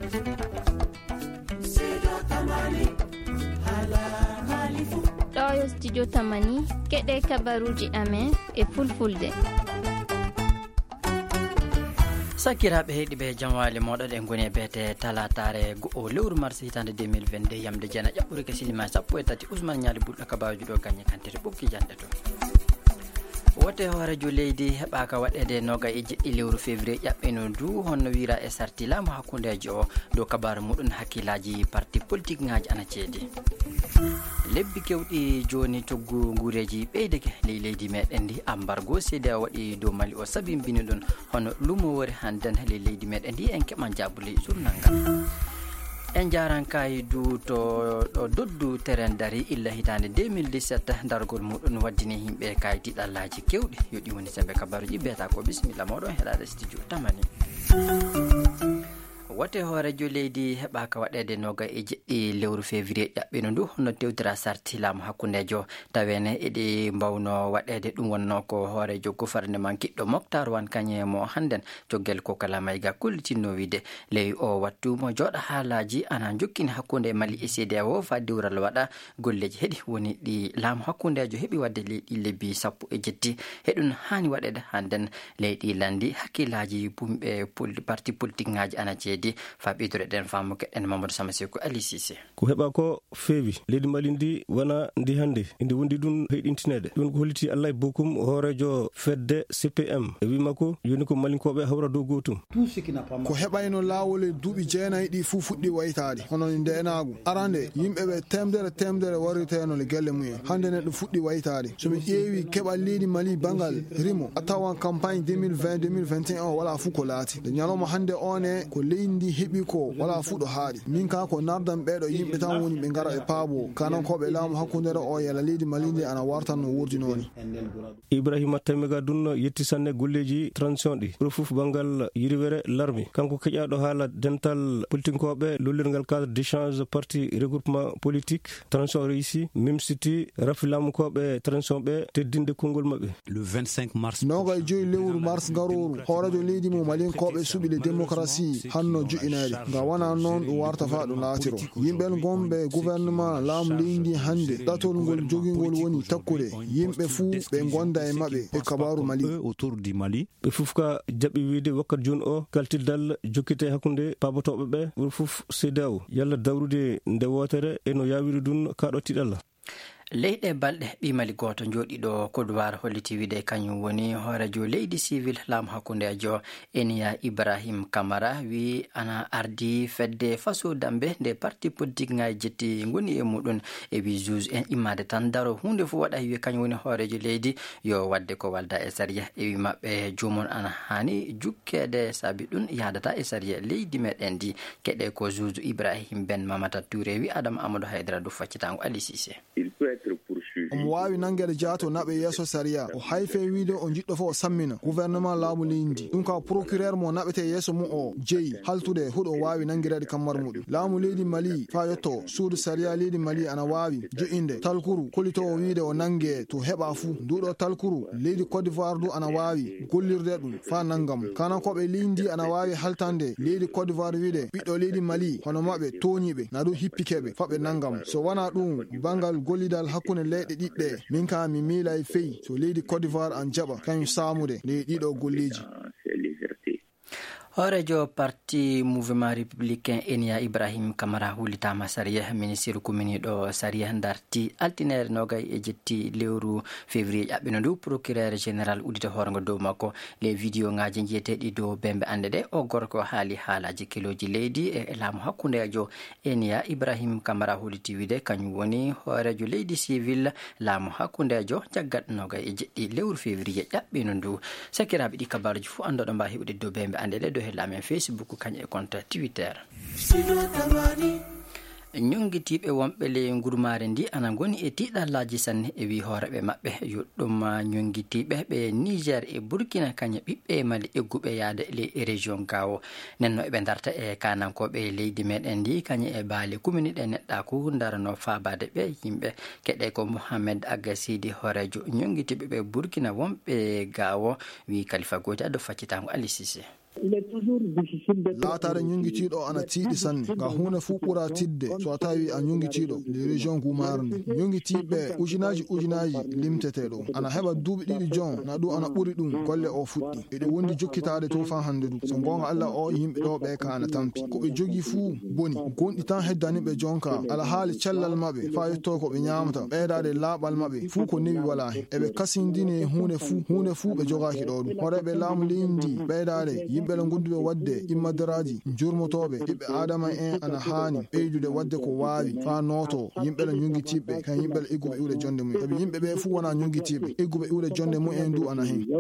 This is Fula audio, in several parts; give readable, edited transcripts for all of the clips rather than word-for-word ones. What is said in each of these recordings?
ɗo yo studio tamani keɗe kabaruji amen e fulfulde. sakiraɓe heeɗiɓe jamwali moɗon en goni e beete talatare go'o lewru mars hitande 2022 yamde jeena ƴaɓɓuri ke silima 13 Ousmane Ñali Bulɗo kabaruji ɗo gagne kantere ɓokki jande to wote hoorejo leydi heɓaka waɗede noga e jeɗɗi lewru février ƴaɓɓino du honno wira e sarti laamu hakkudejo o dow kabaru muɗum hakkillaji parti politique ngaji ana ceedi. lebbi kewɗi joni coggu guureji ɓeydeke leydi meɗen ndi embargo CEDEAO waɗi dow Mali o sabimbini ɗum hono lumo wori hannden leydi meɗen ndi en keɓan jabuli journal ngal. en jaran kaydu to ɗo doddu terrain dari illa hitande 2017 dargol muɗum waddini yimɓe kaydi ɗallaji kewɗi yoɗi woni sembe kabaruji biyata ko bisimilla moɗon heɗade studio tamani. wote hoorejo leydi heɓaka waɗede noga e jeɗɗi lewru février ƴaɓɓino ndu hono tewtira sarti laamu hakkudejo tawene eɗi mbawno waɗede ɗum wonno ko hoorejo gouvernement kiɗɗo Moctar Wane kañemo hannden joggel ko kala mayga kullitinno wiide ley o wattu mo jooɗa haalaji ana jokkini hakkude Mali e CEDEAO fa diwral waɗa golleji heɗi woni ɗi laamu hakkudejo heeɓi wadde leyɗi lebbi 17 heɗum hani waɗede hannden leyɗi landi hakkillaji bumɓe parti politique ngaji ana ceedi fa ɓeydore ɗen faamu keɗen Mamadou Samaseko Ali Cissé ko heɓa ko feewi leydi Mali ndi wona ndi hannde ndi wondi ɗum heɗintinede ɗum ko holliti Allah bokum hoorejo fedde CPM e wima ko joni ko malinkoɓe hawra dow gotum ko heɓayno laawol duuɓi jeenayi ɗi fuu fuɗɗi waytade hono ndenagu arande yimɓeɓe temdere wariteno le gelle mumen hande neɗɗo fuɗɗi waytade somi ƴeewi keɓal leydi Mali bangal rimo a tawan campagne 2020-2021 o wala fuu ko laati nde ñalawma hande one ko leydi ndi heɓi ko wala fuu ɗo haaɗi min ka ko nardan ɓeɗo yimɓe tan woni ɓe ngara ɓe paabo kanankoɓe laamu hakkudere o yala leydi Mali ndi ana wartan no wurdinoni. Ibrahima Tamiga Dunno yetti sanne golleji transition ɗi ɓuri fof bangal yiriwere larmi kanko keƴaɗo haala dental politinkoɓe lollirgal cadre d'échange parti regroupement politique transition réussi mimsiti rafi laamukoɓe transition ɓe teddinde konngol maɓɓe le 25 mars noga e joyi lewru mars garoru hoorejo leydi mo malinkoɓe suɓi le démocratie hanno joƴinede nga wona noon ɗum warta fa ɗum laatiro yimɓen gonɓe gouvernement laamu leydi hande ɗatol ngol jogingol woni takkude yimɓe fuu ɓe gonda e maɓɓe e kabaru Mali autour du Mali ɓe fof ka jaɓi wiide wakkati joni o kaltiddal jokkite hakkude pabotoɓe ɓe ɓuri fof CEDEAO yalla dawrude nde wotere eno yawiri ɗum kaɗo tiɗalla. leyɗe balɗe ɓimali goto jooɗiɗo kodowar holliti wiide kañum woni hoorejo leydi civil laamu hakkudejo Enia Ibrahim Camara wi ana ardi fedde faso dambe nde parti politique ngaji jetti goni e muɗum e wi juge en immade tan daro hunde fo waɗa wi kañum woni hoorejo leydi yo wadde ko walda e saria e wi maɓɓe jomum ana hani jukkede saabi ɗum yadata e saria leydi meɗen ndi keɗe ko juge Ibrahim Ben Mamata Touré wi Adama Amadou Haydara du faccitango Ali Cissé omo wawi nangede jaato naɓe yeeso saria o hayfe wiide o jiɗɗo fo o sammina gouvernement laamu leydi ɗum ka procureur mo naɓete yeeso mum o jeeyi haltude huɗo wawi nangirede kammar muɗum laamu leydi Mali fa yetto suudu saria leydi Mali ana wawi joƴinde talkuru kolitowo wiide o nangue to heɓa fuu nduɗo talkuru leydi Côte d'Ivoire du ana wawi gollirde ɗum fa nanggam kanankoɓe leydi ana wawi haltande leydi Côte d'Ivoire wiide ɓiɗɗo leydi Mali hono maɓe toñiɓe na ɗum hippikeɓe faɓe nanggam so wona ɗum bangal gollidal hakkude leyɗe ɗiɗɗe min ka mi miila e feyi so leydi Côte d'Ivoire an jaɓa kañum saamude ley ɗiɗo golleji. hoorejo parti mouvement républicain Enia Ibrahim Camara hullitama saria ministre commune saria darti altinere nogay e jetti lewru février ƴaɓɓino ndu procureur général uddita hoorego dow makko les vidéo ngaji jeeteɗi dow bembe ande de o gorko haali haalaji keloji leydi e laamu hakkudejo Enia Ibrahim Camara hulliti wiide kañum woni hoorejo leydi civil laamu hakkudejo jaggat nogay e jeɗɗi lewru février ƴaɓɓino ndu sakiraɓe ɗi kabaruji fo andoɗo mba heɓude dow bembe ande de hellamen Facebook kañum e compte Twitter. ñongitiɓe wonɓe le gurmare ndi ana goni e tiɗallaji sanne e wi hooreɓe maɓɓe yoɗɗum ñongitiɓe ɓe Niger e Burkina kañum ɓiɓɓe Mali egguɓe yaade le région gawo nenno eɓe darta e kanankoɓe leydi meɗen ndi kañum e baali commune ɗe neɗɗaku darano fabade ɓe yimɓe keɗe ko Mohamed Aga Sidi hoorejo ñongitiɓe ɓe Burkina wonɓe gawo wi Khalifa Goti ado faccitango Ali Cissé laatare ñungitiiɗo ana tiiɗi sanne ga hunde fuu ɓura tidde so a tawi a ñungitiiɗo les région gumarde ñungitiiɓe ujunaji limtete ɗo ana heɓa duuɓi ɗiɗi jon na ɗum ana ɓuri ɗum golle o fuɗɗi eɗe wondi jokkitaade to fa hande ɗum so gonga Allah o yimɓe ɗo ɓe ka ana tampi ko ɓe jogi fuu boni gonɗi tan heddaniɓe jonka ala haali cellal maɓɓe fa yetto ko ɓe ñamata ɓeydade laaɓal maɓɓe fuu ko newi wala hen eɓe kasindini hunde fuu ɓe jogaki ɗo ɗum horeɓe laamu leydi ɓeydade yimɓe le gonduɓe wadde immadaraji jurmotoɓe ɓiɓɓe adama en ana haani ɓeydude wadde ko waawi fa noto yimɓe le ñungitiɓɓe kan yimɓe le egguɓe iwde jonde mum sabi yimɓe ɓe fuu wona ñungitiɓe egguɓe iwde jonde mumen du ana hen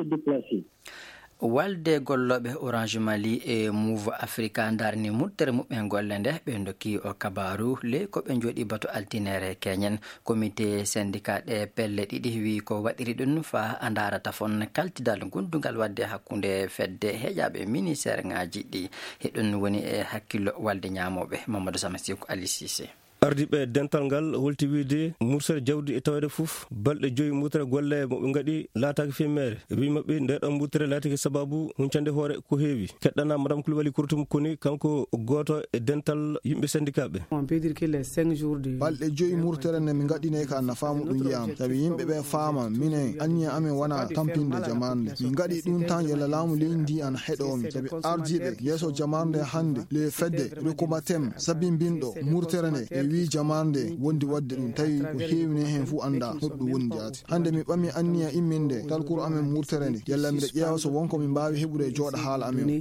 walde golloɓe Orange Mali e Move Africa darni muttere muɓɓen golle nde ɓe dokki o kabaru le ko ɓe jooɗi bato altinere keñen comité syndicat ɗe pelle ɗiɗi wi ko waɗiri ɗum fa andarata fon kaltidal gondugal wadde hakkunde fedde heƴaɓe ministére ngaji ɗi heɗum woni e hakkillo walde ñamoɓe Mamadou Samasikou Ali Cissé ardiɓe dental ngal holti wiide mursere jawdi e tawede fof balɗe 5 mutere golle moɓe gaɗi laataki femmere wi mabɓe ndeɗon mutere laatiki sababu huncande hoore ko heewi keɗɗana madame Coulibaly Kourtoum koni kanko goto e dental yimɓe syndicat ɓe balɗe 5 murtere ne min gaɗine ka nafamu ɗum yiyama sabi yimɓe ɓe faama minen anniya amen wona tampinde jamarde min gaɗi ɗum tan yalla laamu leydi ana heɗomi sabi ardiɓe yeeso jamarde hande le fedde recomatem sabimbinɗo murtere nde e wi jamarde wondi wadde ɗum tawi ko heewini hen fuu anda hoɗɗum woni jaati hande mi ɓami anniya imminde talkuru amen murtere nde yalla mbiɗa ƴeewa so wonko min mbawi heɓude jooɗa haala amen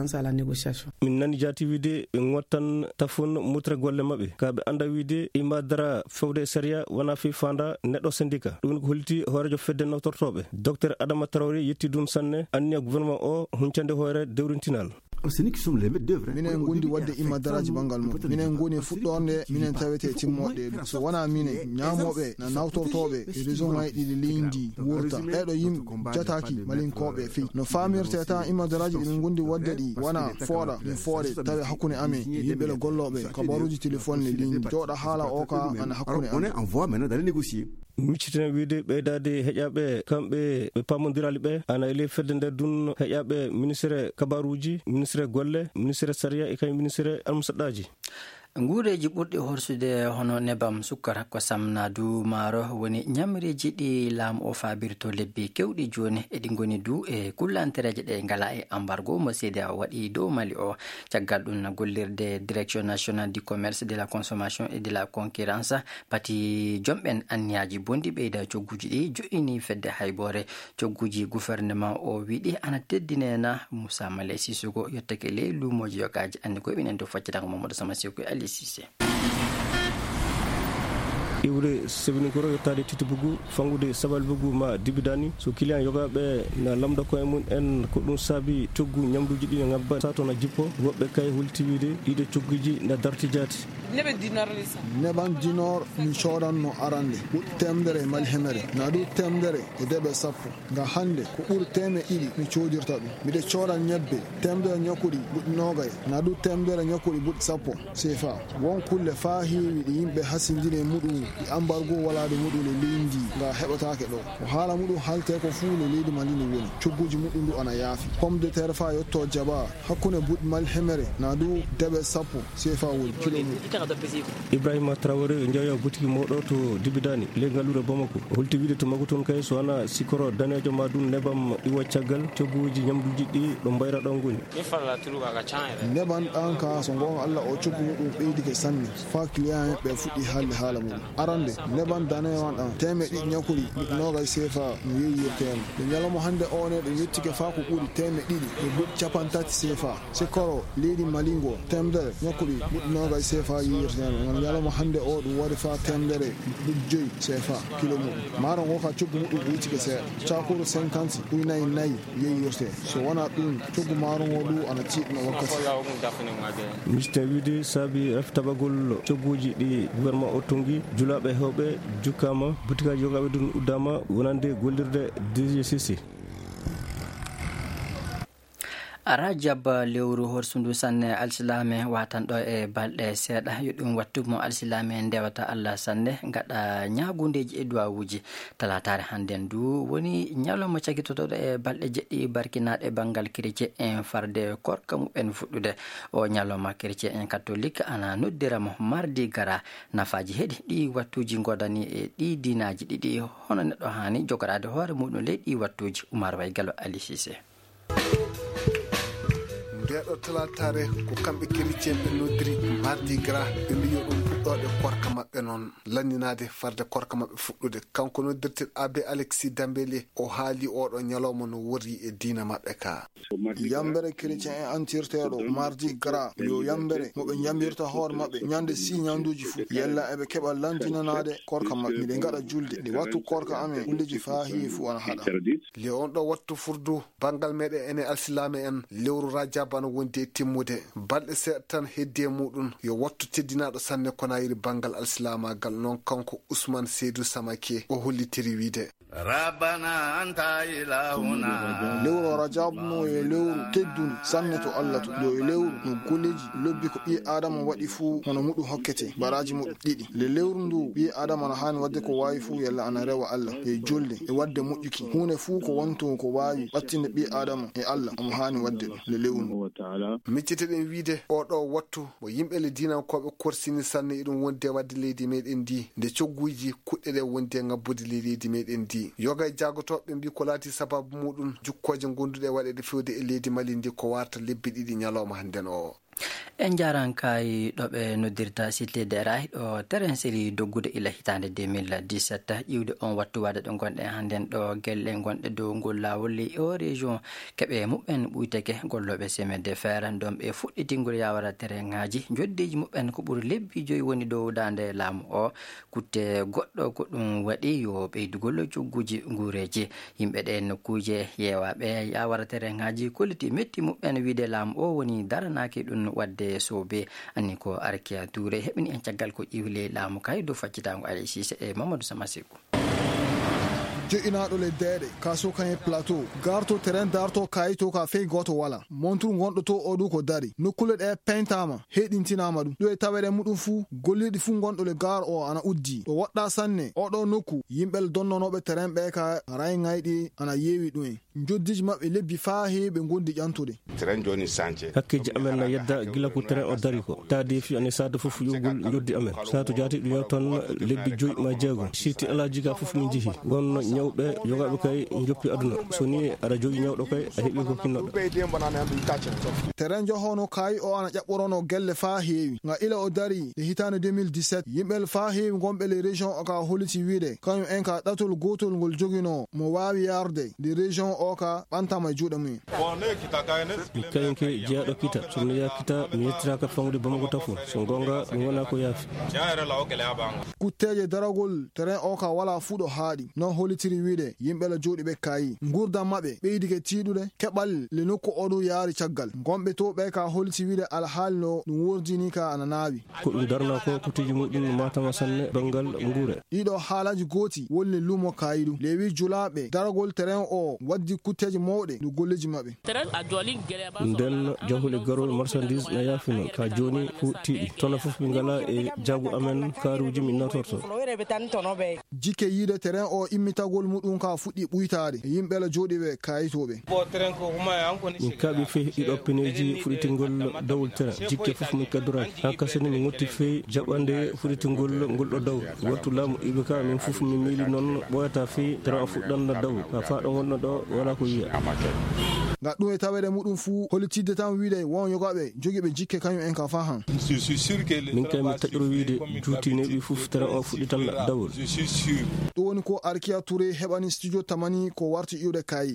min nani jaati wiide ɓe gottan tafon murtere golle mabɓe ka ɓe anda wiide imadara fewde séria wona fi fanda neɗɗo syndicat ɗum ko holti hoorejo fedde noftortoɓe docteur Adama Traoré yetti ɗum sanne anniya gouvernement o huncande hoore dewrintinal minen gondi wadde imadaraji bangal mum minen goni fuɗɗorde minen tawete timmoɗe ɗum so wona minen ñamoɓe na nawtortoɓe e région ngaji ɗiɗi leydi wurta ɓeɗo yimɓe jataki malinkoɓe fi no famirte tan imadaraji ɗimin gondi wadde ɗi wona fooɗa ɗum fooɗe tawi hakkude amen yimɓe le golloɓe kabaruji téléphone ne leydi jooɗa haala o ka ana hakkude amen miccitene wiide ɓeydade heƴaɓe kamɓe ɓe pamodirali ɓe ana ele fedde nder dun heƴaɓe ministére kabaruji ministére golle ministére saria e kañum ministére almusaɗɗaji nguureji ɓurɗi horsude hono nebam sukkara ko samnadu maaro woni ñamreji ɗi laamu o faabirto lebbi kewɗi joni eɗi goni du e kullantereje ɗe ngala e embargo mo CEDEAO waɗi dow Mali o caggal ɗum gollirde direction nationale du commerce de la consommation et de la concurrence pati jomɓen anniyaji bondi ɓeyda cogguji ɗi joƴini fedde haybore cogguji gouvernement o wiɗi ana teddinena Moussa Malé Sissoko yettake ley lumoji yogaji andi koye ɓinen to faccitango Mamadou Samasikou Ali Cissé iwre sebinikoro yettade titibugu fangude sabal bugu ma dibidani so client yogaɓe na lamda koye mum en ko ɗum saabi coggu ñamduji ɗi ne ngabba sa toon a jippo woɓɓe kay holtiwide ɗiɗo cogguji ne darti jaati neban dinor min codanno arande ɓuɗɗi temdere mali hemere na ɗum temdere e deɓe sappo nga hande ko ɓuuri teme ɗiɗi mi codirta ɗum miɗe codan ñebbe temdere ñakkuɗi ɓuɗɗi nogay na ɗum temdere ñakkuɗi ɓuɗɗi sappo CFA won kulle fa heewi ɗi yimɓe hasindine muɗum ɗi embargo walade muɗum le leydi nga heɓatake ɗo ko haala muɗum halte ko fuu le leydi mali ni woni cogguji muɗum ndu ana yaafi pomme de terre fa yetto jaba hakkude ɓuɗɗi mali hemere na ɗum deɓe sappo CFA woni kilo muɗum Ibrahima Traoré jeeya boutique moɗo to dibidani le ngallure Bamako holti wiide to maggo toon kay so wana sikoro danejo ma ɗum nebam iwa caggal cogguji ñamduji ɗi ɗo mbayra ɗon goni neban ɗan ka so gonga Allah o coggu muɗum ɓeydike sanne fa client ɓe fuɗɗi haalde haala muɗum arande neban danewan ɗan teme ɗiɗi ñakkuɗi nogay CFA no yeeyirteno ɓe ñalamo hande o ne ɗum yettike fa ko ɓuuri teme ɗiɗi e ɓuɗɗi capantati CFA sikoro leydi malingo temdere ñakkuɗi ɓuɗɗi nogay CFA yeeyirteno non ñalamo hande o ɗum waɗi fa temdere ɓuɗɗi 5 CFA kilo muɗum maaro ngo ka coggu muɗum ɓuytike seeɗa cakuru 50 ɓuynayi 4 yeeyirte so wona ɗum coggu maaro ngo ɗu ana tiɗno wakkati misten wiide saabi reftabagol cogguji ɗi gouvernement o tongi julaɓe hewɓe jukkama butikaji yogaɓe ɗum uddama wonande gollirde DGCC Rajab lewru horsundu sanne alsilame watan ɗo e balɗe seeɗa yoɗum wattumo alsilame ndewata Allah sanne gaɗa ñagundeji e duwawuji talatare hannden du woni ñalawma cakitotoɗo e balɗe jeɗɗi barkinaɗe banggal chrétien en farde korka muɓen fuɗɗude o ñalawma chrétien en catholique ana noddiramo mardi gara nafaji heeɗi ɗi wattuji godani e ɗi dinaji ɗiɗi hono neɗɗo hani jogorade hoore muɗum ley ɗi wattuji Oumar Way Gallo Ali Cissé. ndeɗo talatare ko kamɓe chrétien ɓe noddiri mardi gras ɓe mbiyo ɗum fuɗɗode korka maɓɓe noon lanninade farde korka maɓɓe fuɗɗude kanko noddirtel abbé Alexis Dambélé o haali oɗo ñalawma no wori e diina maɓɓe ka. yambere chrétien en antirteɗo mardi gras yo yambere moɓe jambirta hoore maɓɓe ñande 6 ñanduji fuu yella eɓe keɓa lantinanade korka maɓɓe miɗe gaɗa julde nde wattu korka amen hundeji fa heewi fuu ana haɗa le on ɗo wattu furdu bangal meɗen ene alsilame en lewru Rajab no wondi e timmude balɗe seeɗa tan heddi e muɗum yo wattu teddinaɗo sanne konayiri bangal alsilamagal noon kanko Ousmane Seydou Samake o hollitiri wiide rabbana anta ilahuna lewru Rajab no e lewru tedduni sanne to Allah to yo e lewru no golleji lobbi ko ɓi adama waɗi fuu hono muɗum hokkete baraji muɗum ɗiɗi le lewru ndu ɓi adama ana hani wadde ko wawi fuu yalla ana rewa Allah e julde e wadde moƴƴuki hunde fuu ko wonto ko wawi ɓattinde ɓi adama e Allah omo hani wadde ɗum le lewru micciteɗen wiide oɗo wattu mo yimɓe le dinankoɓe korsini sanne iɗum wonde wadde leydi meɗen ndi nde cogguji kuɗɗe ɗe wonde ngabbude leydi meɗen ndi yoga e jagotoɓe mbi ko laati sababu muɗum jukkoje gonduɗe waɗede fewde e leydi Mali ndi ko warta lebbi ɗiɗi ñalawma hannden o en jaran kay ɗoɓe noddirta sitlede ray ɗo terrain série doggude ila hitande 2017 ƴiwde on wattu wade ɗo gonɗe hannden ɗo gelle gonɗe dow ngol lawol o région keɓe muɓen ɓuyteke golloɓe semede feere ɗon ɓe fuɗɗitingol yawara terrain ngaji joddeji muɓen ko ɓuuri lebbi joyi woni dow dande laamu o kutte goɗɗo ko ɗum waɗi yo ɓeydugol cogguji nguureji yimɓe ɗe nokkuje yewaɓe yawara terrain ngaji kolliti metti muɓen wiide laamu o woni daranaki ɗum wadde sobe anni ko Arkia Touré heɓini en caggal ko ƴiwle laamu kay dow faccitango Ali Cissé e Mamadou Samasikou jo'inaɗo leddeɗe kaso kan e plateau garto terrain darto kayito ka fey goto wala montur gonɗo to o ɗu ko dari nokkule ɗe pentama heɗintinama ɗum ɗo e tawere muɗum fuu golliɗi fuu gonɗo le gar o ana uddi ɗo waɗɗa sanne oɗo nokku yimɓel donnonoɓe terrain ɓe ka ray ngayɗi ana yewi ɗum en joddiji maɓɓe lebbi fa heɓe gondi ƴantude terrain joni sance hakkeji amen na yedda gila ko terrain o dari ko taade fi ane sada fof yogol joddi amen sato jati ɗum yewton lebbi joyi ma jeegom sirti alaji ka fof min jeehi gonno ñawɓe yogaɓe kay joppi aduna so ni aɗa jogui ñawɗo kay a heeɓi ko kinnoɗo terrain johono kayi o ana ƴaɓɓorono gelle fa heewi nga ila o dari e hitande 2017 yimɓel fa heewi gonɓe le région o ka holliti wiide kañum en ka ɗatol gotol ngol joguino mo wawi yarde de région o ka ɓantama e juuɗe mumen kayen ke jeeyaɗo kita somi ya kita mi yettiraka fawde Bamako tafo so gonga ɗum wona ko yaafi kutteje daragol terrain o ka wala fuuɗo haaɗi non hollitiri wiide yimɓe la jooɗi ɓe kayi gurdam maɓɓe ɓeydike tiiɗude keɓal le nokku oɗo yaari caggal gonɓe to ɓe ka holliti wiide alhaali no ɗum wordini ka ana naawi ko ɗum darna ko kuteji muɗum matama sanne banggal nguure ɗiɗo haalaji gooti woni lumo kayi ɗum lewi julaɓe daragol terrain o waddi kutteji mawɗe no golleji maɓɓe nden jahule garol marchandise na yaafi noon ka joni fu tiiɗi tono fof min ngala e jago amen karuji min natorto jikke yiide terrain o immitagol muɗum ka fuɗɗi ɓuytade e yimɓe la jooɗiɓe kayitoɓe min kaaɓi fey ɗiɗo peneji fuɗitingol dawol terrain jikke fof min kaddoraki ha kasani min gotti fey jaɓande fuɗitingol ngolɗo daw wattu laamu ɗiɓe ka min fof min miili noon ɓoyata fey terrain o fuɗɗanno daw ha faɗo gonɗo ɗo wala ko yiya ga ɗum e tawere muɗum fuu hollitidde tan wiide won yogaɓe joguiɓe jikke kañum en ka fa han min kay mi taƴƴoro wiide juutineɓi fof terrain o fuɗɗitanno dawol ɗum woni ko Arkia Touré heɓani studio tamani ko warti iwde kayi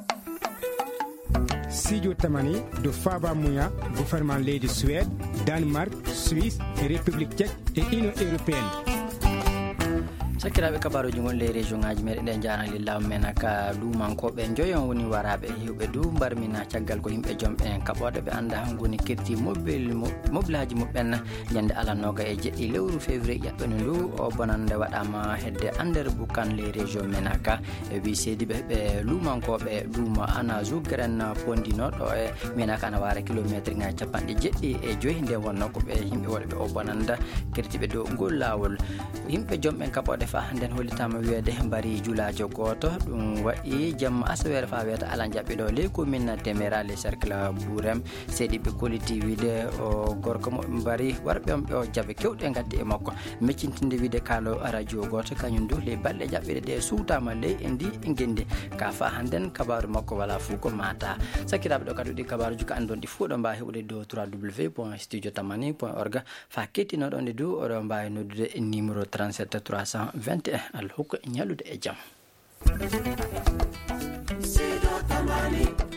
studio tamani do Faba Muya gouvernement leydi Suède Danemark Suisse et République tchèque et Union européenne sakiraɓe kabaruji gonɗe région ngaji meɗen ɗe jarani lawol men ka lumankoɓe joyon woni waraɓe hiwɓe du mbarmina caggal ko yimɓe jomɓe kaɓoɗe ɓe anda goni kirti mobile haji muɓɓen ñande alanoga e jeɗɗi lewru février ƴaɓɓene ndu o bonande waɗama hedde andere boukan les région men ka e wi seediɓe ɓe lumankoɓe luuma ana zugren pondinoɗo e menaka ana wara kilométre ngaji capanɗe jeɗɗi e joyi nde wonno ko ɓe yimɓe woɗɓe o bonanda kirtiɓe dow ngol lawol yimɓe jomɓe kaɓoɗe fa nden hollitama wiyede mbari julajo goto ɗum waɗi jamma asawere fa wiyata ala jaɓɓiɗo ley commune temerale cercle bourem seeɗiɓe koliti wiide o gorko mo mbari warɓe on ɓe o jaabe kewɗe gaddi e makko meccintinde wiide kaalo radio goto kañum du ley balɗe jaɓɓiɗe ɗe suutama ley e ndi e gendi ka fa handen kabaru makko wala fuu ko mata sakkiraɓe ɗo kadi ɗi kabaruji ko andon ɗi fuu ɗo mbawi heɓude dow www.studiotamani.org fa kettinoɗo nde du oɗo mbawi noddude e numéro 37 321 Allah hokka ñallude e jaam.